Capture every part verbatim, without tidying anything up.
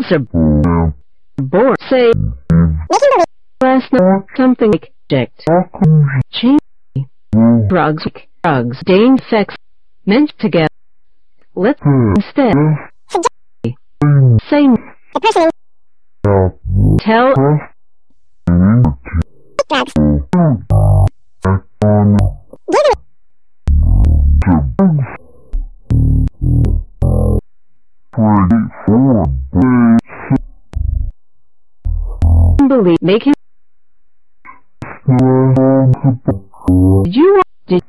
Drugs are bored. Say last night something like object. Change. Drugs. Drugs. Dane effects. Meant together. Let's instead say The person tell drugs. Giving believe make him. Did you want did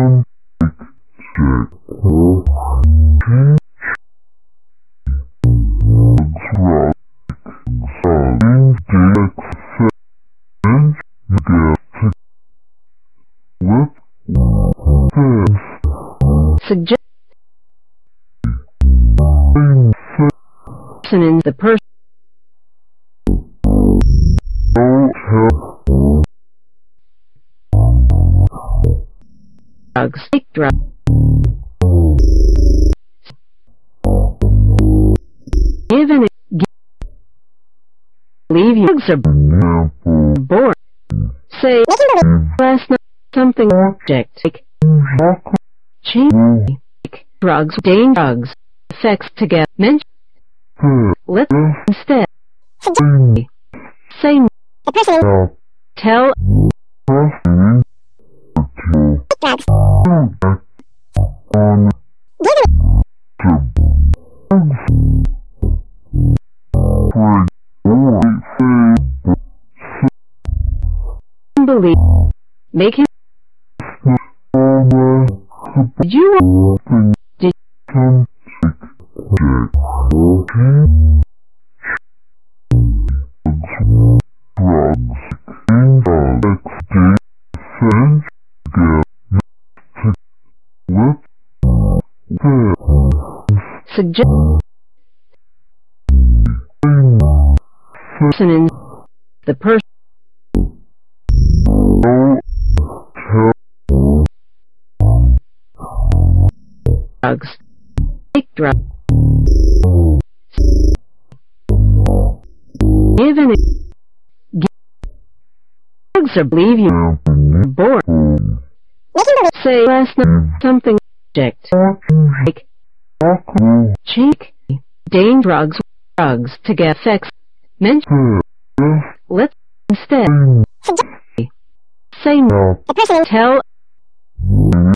suggest in the person drugs take drugs given it leave you drugs are bored say last night something object take change drugs dane drugs effects together mention let's instead say the person tell drugs. Giving believe make him did you want did suggest person in the person drugs take drugs given it drugs are believe you bored say last night something object like cheek dane drugs drugs to get effects mention let's instead say the person tell